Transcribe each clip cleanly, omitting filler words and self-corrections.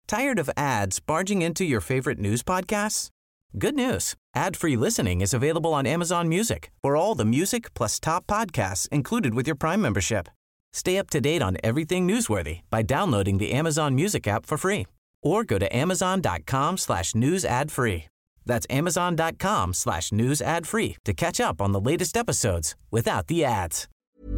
Tired of ads barging into your favorite news podcasts? Good news. Ad-free listening is available on Amazon Music for all the music plus top podcasts included with your Prime membership. Stay up to date on everything newsworthy by downloading the Amazon Music app for free or go to amazon.com/news ad free. That's amazon.com/news ad free to catch up on the latest episodes without the ads.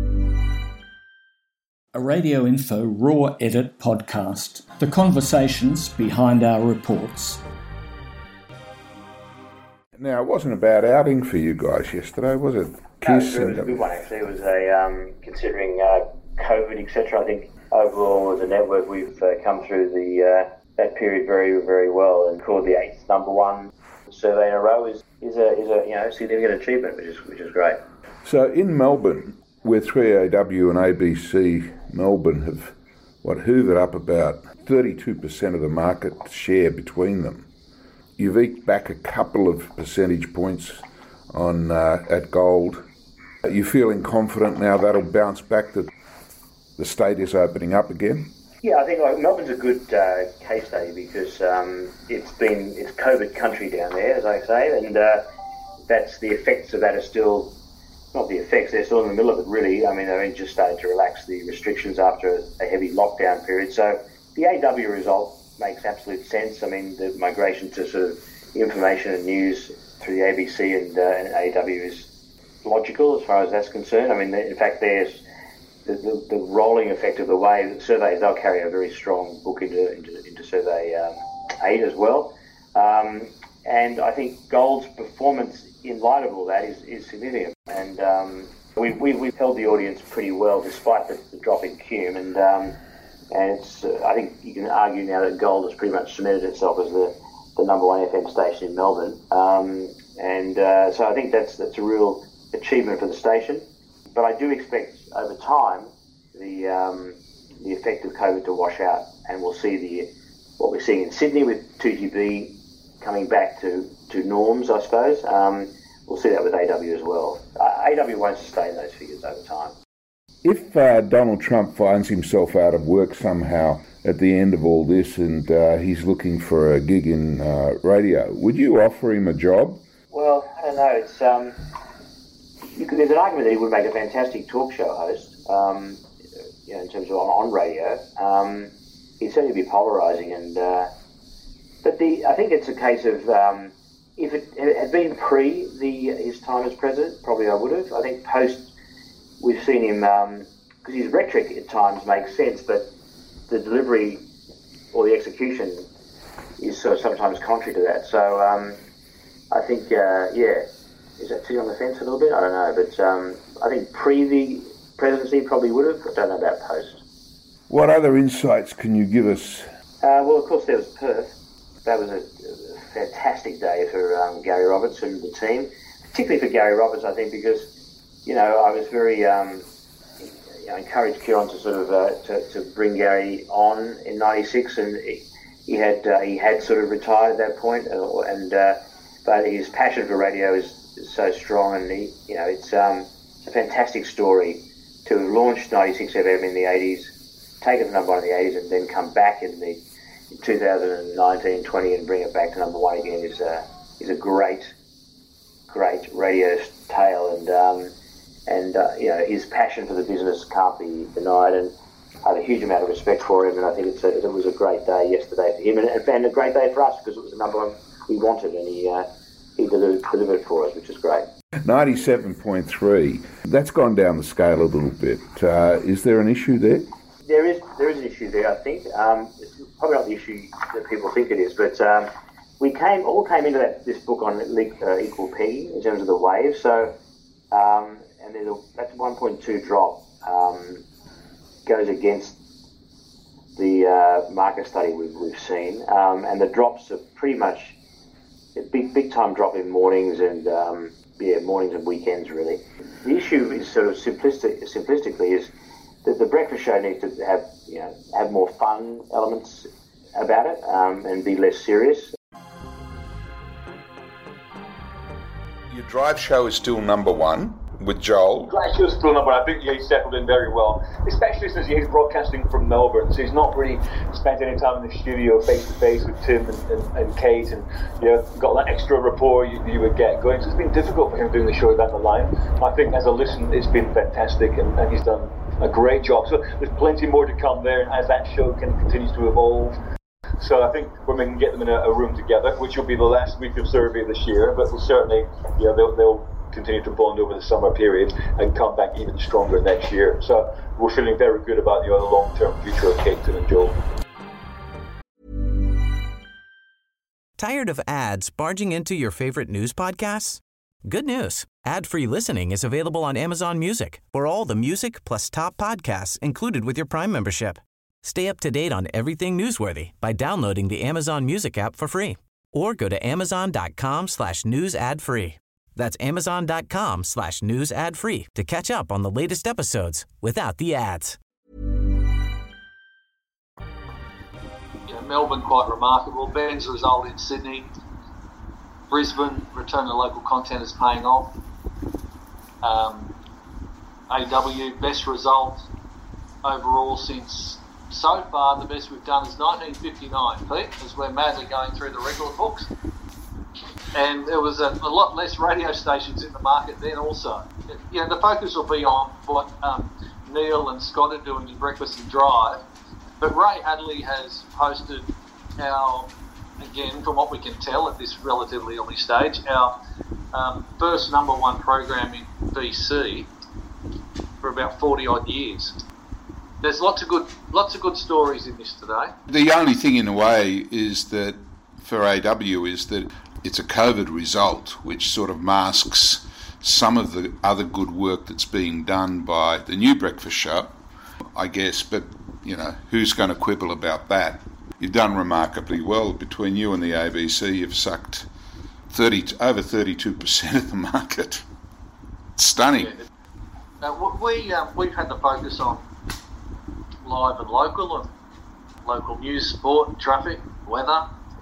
A Radio Info Raw Edit podcast. The conversations behind our reports. Now, it wasn't a bad outing for you guys yesterday, was it? Kiss it was a good one, actually. It was considering COVID, etc. I think overall as a network we've come through that period very, very well and scored the 8th number one survey in a row is a significant achievement, which is great. So in Melbourne, where 3AW and ABC Melbourne have hoovered up about 32% of the market share between them. You've eked back a couple of percentage points on at Gold. Are you feeling confident now that'll bounce back, that the state is opening up again? Yeah, I think Melbourne's a good case study because it's COVID country down there, as I say, and that's the effects of that are still not the effects. They're still in the middle of it, really. I mean, they're just starting to relax the restrictions after a heavy lockdown period. So the AW result makes absolute sense. I mean, the migration to sort of information and news through the ABC and AW is logical as far as that's concerned. I mean, in fact, there's the rolling effect of the wave surveys. They'll carry a very strong book into survey 8 as well. And I think Gold's performance in light of all that is significant. And we've held the audience pretty well despite the drop in Cume. And it's I think you can argue now that Gold has pretty much cemented itself as the number one FM station in Melbourne. So I think that's a real achievement for the station. But I do expect over time the effect of COVID to wash out, and we'll see what we're seeing in Sydney with 2GB coming back to norms, I suppose. We'll see that with AW as well. AW won't sustain those figures over time. If Donald Trump finds himself out of work somehow at the end of all this and he's looking for a gig in radio, would you offer him a job? Well, I don't know. It's there's an argument that he would make a fantastic talk show host, in terms of on radio. He'd certainly be polarising, but I think it's a case of if it had been pre his time as president, probably I would have. I think post, we've seen him because his rhetoric at times makes sense, but the delivery or the execution is sort of sometimes contrary to that. So I think is that sitting on the fence a little bit? I don't know, but I think pre the presidency probably would have. I don't know about post. What other insights can you give us? Well, of course, there was Perth. That was a fantastic day for Gary Roberts and the team, particularly for Gary Roberts, I think, because I was very encouraged Kieran to sort of to bring Gary on in '96, and he had sort of retired at that point, but his passion for radio is so strong, and it's a fantastic story to have launched 96 FM in the 80s, take it to number one in the 80s, and then come back in 2019-20 and bring it back to number one again is a great radio tale, and his passion for the business can't be denied, and I have a huge amount of respect for him, and I think it was a great day yesterday for him, and a great day for us because it was the number one we wanted, and he delivered for us, which is great. 97.3, that's gone down the scale a little bit. Is there an issue there? There is an issue there, I think. It's probably not the issue that people think it is, but we all came into this book on equal pegging in terms of the wave. So, and that 1.2 drop goes against the market study we've seen, and the drops are pretty much a big time drop in mornings and mornings and weekends really. The issue is sort of simplistically is that the breakfast show needs to have more fun elements about it and be less serious. Your drive show is still number one. with Joel? Glacier's still number one. I think he's settled in very well, especially since he's broadcasting from Melbourne, so he's not really spent any time in the studio face to face with Tim and Kate, and got that extra rapport you would get going. So it's been difficult for him doing the show down the line. I think as a listen, it's been fantastic, and he's done a great job. So there's plenty more to come there as that show continues to evolve. So I think when we can get them in a room together, which will be the last week of survey this year, but we'll certainly, they'll continue to bond over the summer period and come back even stronger next year. So we're feeling very good about the long-term future of Kate and Joel. Tired of ads barging into your favorite news podcasts? Good news. Ad-free listening is available on Amazon Music for all the music plus top podcasts included with your Prime membership. Stay up to date on everything newsworthy by downloading the Amazon Music app for free or go to amazon.com/news ad free. That's amazon.com/news ad free to catch up on the latest episodes without the ads. Melbourne quite remarkable. Ben's result in Sydney. Brisbane, return to local content is paying off. AW, best result overall since so far. The best we've done is 1959, Pete, as we're madly going through the record books. And there was a lot less radio stations in the market then also. The focus will be on what Neil and Scott are doing in Breakfast and Drive. But Ray Hadley has hosted again, from what we can tell at this relatively early stage, our first number one program in BC for about 40 odd years. There's lots of good stories in this today. The only thing in a way is that for AW is that it's a COVID result, which sort of masks some of the other good work that's being done by the new breakfast show, I guess, but who's going to quibble about that? You've done remarkably well. Between you and the ABC, you've sucked over 32% of the market. It's stunning. Yeah. We've had the focus on live and local news, sport, traffic, weather,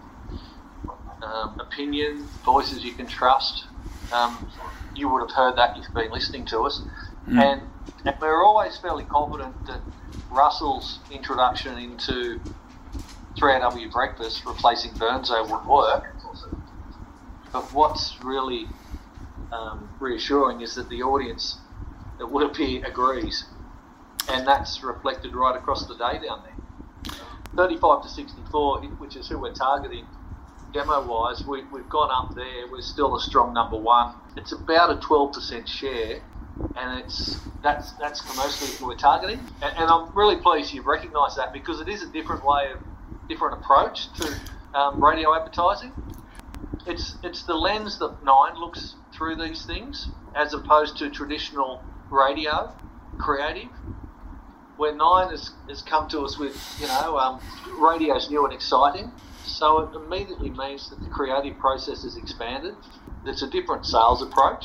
opinion, voices you can trust. You would have heard that if you've been listening to us. And we're always fairly confident that Russell's introduction into 3AW Breakfast, replacing Burnzo, would work. But what's really reassuring is that the audience, it would appear, agrees. And that's reflected right across the day down there. 35 to 64, which is who we're targeting demo-wise, we've gone up there. We're still a strong number one. It's about a 12% share, and that's commercially who we're targeting. And I'm really pleased you've recognised that, because it is a different approach to radio advertising. It's the lens that Nine looks through these things, as opposed to traditional radio creative, where Nine has come to us with radio's new and exciting. So it immediately means that the creative process is expanded. It's a different sales approach,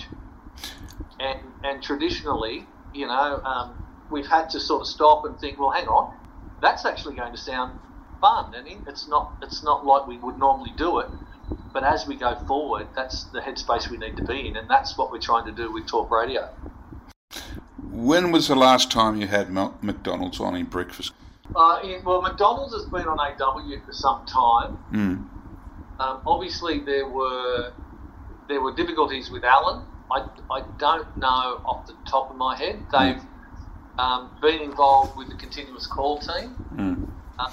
and traditionally, we've had to sort of stop and think, well, hang on, that's actually going to sound fun, and it's not like we would normally do it. But as we go forward, that's the headspace we need to be in, and that's what we're trying to do with Talk Radio. When was the last time you had McDonald's on in breakfast? Well, McDonald's has been on AW for some time. Obviously, there were difficulties with Alan. I don't know off the top of my head. They've been involved with the continuous call team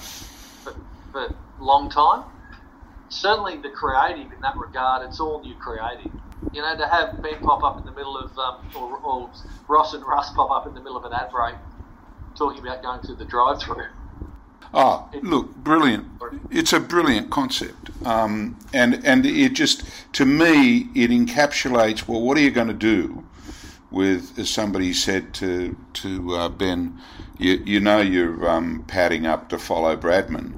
for a long time. Certainly the creative in that regard, it's all new creative. To have Ben pop up in the middle of, or Ross and Russ pop up in the middle of an ad break talking about going through the drive-through. Oh, look, brilliant. It's a brilliant concept. And it just, to me, it encapsulates, well, what are you going to do with, as somebody said to Ben, you're padding up to follow Bradman.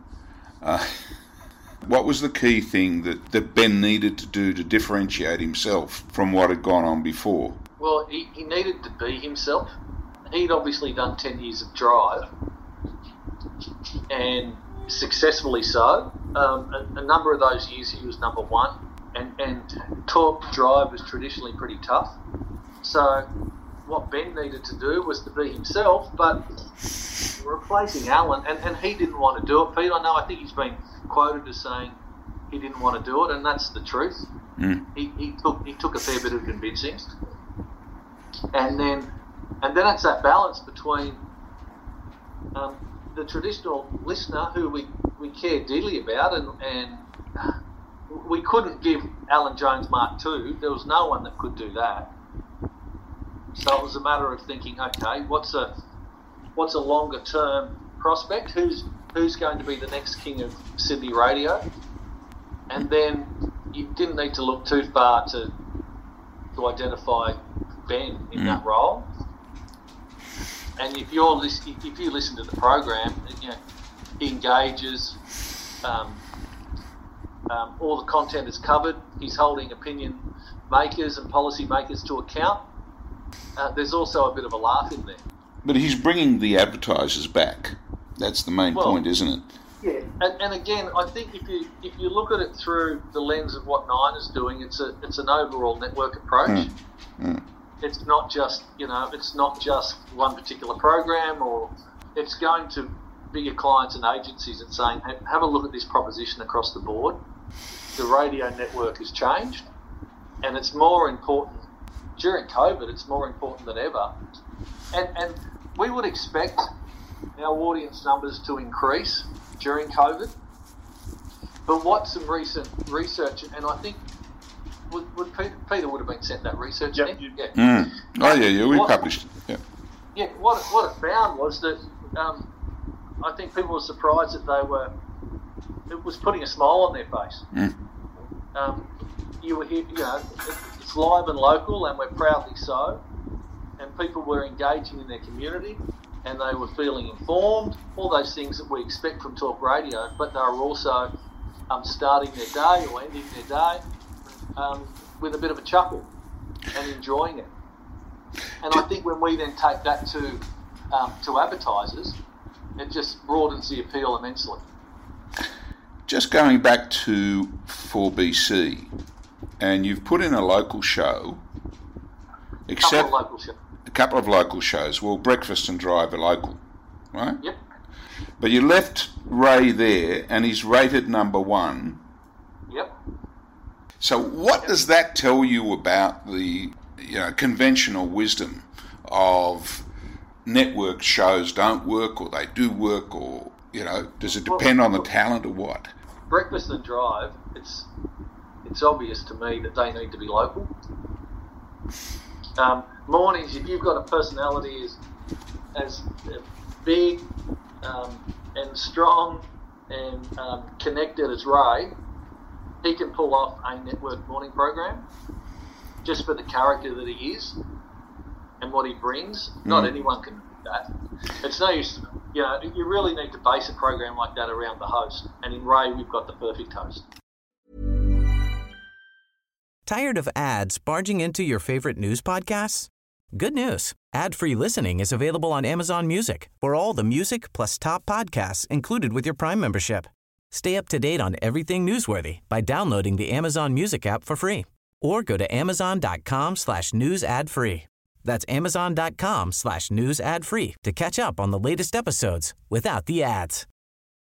What was the key thing that Ben needed to do to differentiate himself from what had gone on before? Well, he needed to be himself. He'd obviously done 10 years of Drive, and successfully so. A number of those years he was number one, and Talk Drive was traditionally pretty tough. So what Ben needed to do was to be himself, but replacing Alan, and he didn't want to do it, Pete. I think he's been quoted as saying he didn't want to do it, and that's the truth. He took a fair bit of convincing, and then it's that balance between the traditional listener who we care dearly about, and we couldn't give Alan Jones Mark II. There was no one that could do that. So it was a matter of thinking, okay, what's a longer term prospect? Who's going to be the next king of Sydney radio? And then you didn't need to look too far to identify Ben in that role. And if you listen to the program, he engages. All the content is covered. He's holding opinion makers and policy makers to account. There's also a bit of a laugh in there. But he's bringing the advertisers back. That's the main point, isn't it? Yeah, and again, I think if you look at it through the lens of what Nine is doing, it's an overall network approach. It's not just one particular program, or it's going to bigger clients and agencies and saying, hey, have a look at this proposition across the board. The radio network has changed, and it's more important during COVID. It's more important than ever, and we would expect our audience numbers to increase during COVID. But what some recent research, and I think Peter would have been sent that research. Yep. Yeah. Oh yeah, we published it. Yeah. What it found was that I think people were surprised that it was putting a smile on their face. You were here, it's live and local, and we're proudly so. And people were engaging in their community, and they were feeling informed. All those things that we expect from talk radio, but they were also starting their day or ending their day with a bit of a chuckle and enjoying it. And I think when we then take that to advertisers, it just broadens the appeal immensely. Just going back to 4BC, and you've put in a local show. A couple of local shows. Well, Breakfast and Drive are local, right? Yep. But you left Ray there, and he's rated number 1. Yep. So what does that tell you about the conventional wisdom of network shows don't work, or they do work, or does it depend on the talent or what? Breakfast and Drive, it's obvious to me that they need to be local. Mornings, if you've got a personality as big and strong and connected as Ray, he can pull off a network morning program just for the character that he is and what he brings. Not anyone can do that. It's no use, you really need to base a program like that around the host. And in Ray, we've got the perfect host. Tired of ads barging into your favorite news podcasts? Good news. Ad-free listening is available on Amazon Music for all the music plus top podcasts included with your Prime membership. Stay up to date on everything newsworthy by downloading the Amazon Music app for free or go to amazon.com/news ad free. That's amazon.com/news ad free to catch up on the latest episodes without the ads.